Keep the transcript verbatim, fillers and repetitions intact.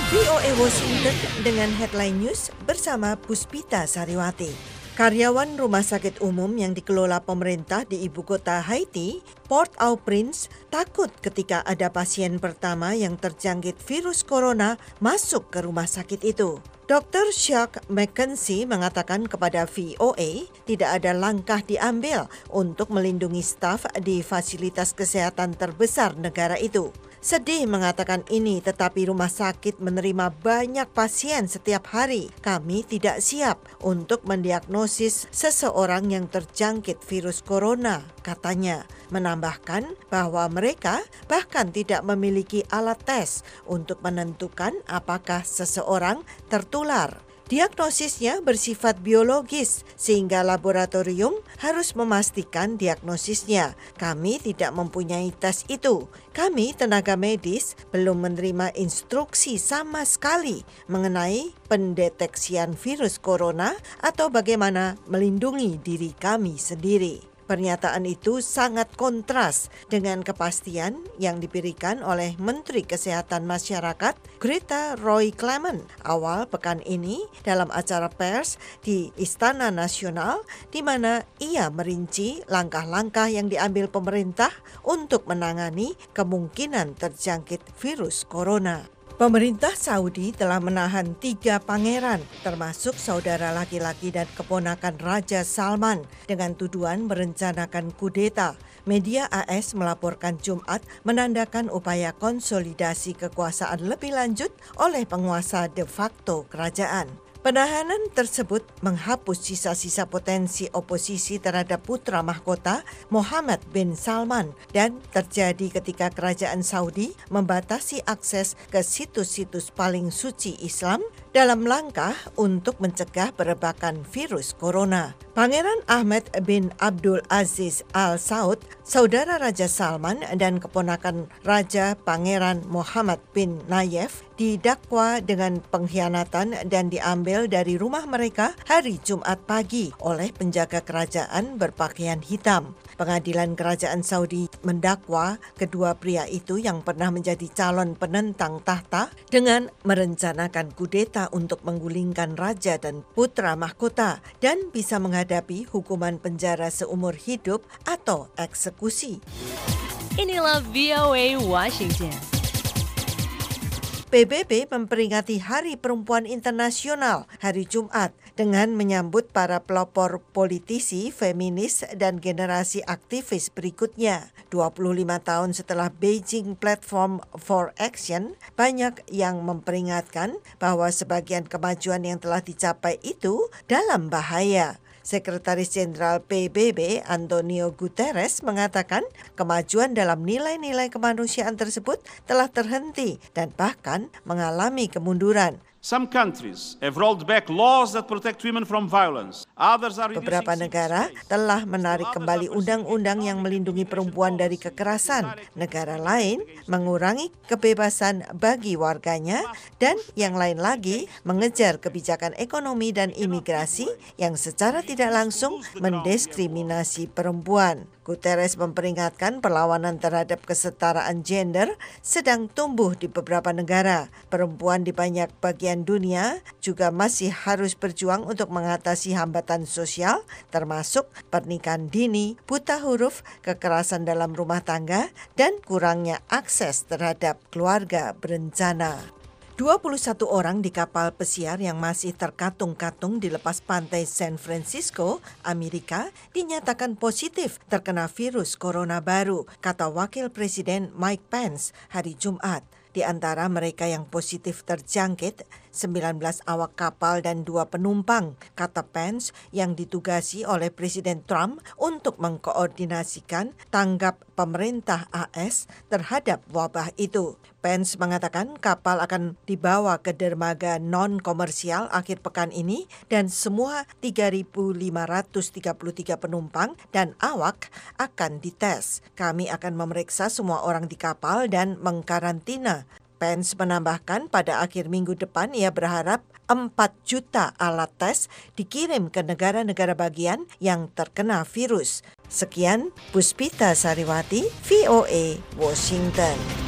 V O A Washington dengan headline news bersama Puspita Sariwati. Karyawan rumah sakit umum yang dikelola pemerintah di ibu kota Haiti, Port-au-Prince, takut ketika ada pasien pertama yang terjangkit virus corona masuk ke rumah sakit itu. dokter Jacques Mackenzie mengatakan kepada V O A tidak ada langkah diambil untuk melindungi staf di fasilitas kesehatan terbesar negara itu. Sedih mengatakan ini, tetapi rumah sakit menerima banyak pasien setiap hari. Kami tidak siap untuk mendiagnosis seseorang yang terjangkit virus corona, katanya. Menambahkan bahwa mereka bahkan tidak memiliki alat tes untuk menentukan apakah seseorang tertular. Diagnosisnya bersifat biologis sehingga laboratorium harus memastikan diagnosisnya. Kami tidak mempunyai tes itu. Kami tenaga medis belum menerima instruksi sama sekali mengenai pendeteksian virus corona atau bagaimana melindungi diri kami sendiri. Pernyataan itu sangat kontras dengan kepastian yang diberikan oleh Menteri Kesehatan Masyarakat Greta Roy Clement awal pekan ini dalam acara pers di Istana Nasional, di mana ia merinci langkah-langkah yang diambil pemerintah untuk menangani kemungkinan terjangkit virus corona. Pemerintah Saudi telah menahan tiga pangeran, termasuk saudara laki-laki dan keponakan Raja Salman, dengan tuduhan merencanakan kudeta. Media A S melaporkan Jumat menandakan upaya konsolidasi kekuasaan lebih lanjut oleh penguasa de facto kerajaan. Penahanan tersebut menghapus sisa-sisa potensi oposisi terhadap putra mahkota Mohammed bin Salman dan terjadi ketika kerajaan Saudi membatasi akses ke situs-situs paling suci Islam dalam langkah untuk mencegah perebakan virus corona. Pangeran Ahmed bin Abdul Aziz Al Saud, saudara Raja Salman dan keponakan Raja Pangeran Mohammed bin Nayef, didakwa dengan pengkhianatan dan diambil dari rumah mereka hari Jumat pagi oleh penjaga kerajaan berpakaian hitam. Pengadilan Kerajaan Saudi mendakwa kedua pria itu yang pernah menjadi calon penentang tahta dengan merencanakan kudeta untuk menggulingkan raja dan putra mahkota dan bisa menghadapi hukuman penjara seumur hidup atau eksekusi. Inilah V O A Washington. P B B memperingati Hari Perempuan Internasional hari Jumat dengan menyambut para pelopor politisi, feminis, dan generasi aktivis berikutnya. dua puluh lima tahun setelah Beijing Platform for Action, banyak yang memperingatkan bahwa sebagian kemajuan yang telah dicapai itu dalam bahaya. Sekretaris Jenderal P B B Antonio Guterres mengatakan kemajuan dalam nilai-nilai kemanusiaan tersebut telah terhenti dan bahkan mengalami kemunduran. Some countries have rolled back laws that protect women from violence. Others are Beberapa negara telah menarik kembali undang-undang yang melindungi perempuan dari kekerasan. Negara lain mengurangi kebebasan bagi warganya dan yang lain lagi mengejar kebijakan ekonomi dan imigrasi yang secara tidak langsung mendiskriminasi perempuan. Guterres memperingatkan perlawanan terhadap kesetaraan gender sedang tumbuh di beberapa negara. Perempuan di banyak bagian dunia juga masih harus berjuang untuk mengatasi hambatan sosial, termasuk pernikahan dini, buta huruf, kekerasan dalam rumah tangga, dan kurangnya akses terhadap keluarga berencana. dua puluh satu orang di kapal pesiar yang masih terkatung-katung di lepas pantai San Francisco, Amerika, dinyatakan positif terkena virus corona baru, kata Wakil Presiden Mike Pence hari Jumat. Di antara mereka yang positif terjangkit, sembilan belas awak kapal dan dua penumpang, kata Pence yang ditugasi oleh Presiden Trump untuk mengkoordinasikan tanggap pemerintah A S terhadap wabah itu. Pence mengatakan kapal akan dibawa ke dermaga non-komersial akhir pekan ini dan semua tiga ribu lima ratus tiga puluh tiga penumpang dan awak akan dites. Kami akan memeriksa semua orang di kapal dan mengkarantina. Pence menambahkan pada akhir minggu depan ia berharap empat juta alat tes dikirim ke negara-negara bagian yang terkena virus. Sekian, Puspita Sariwati, V O A, Washington.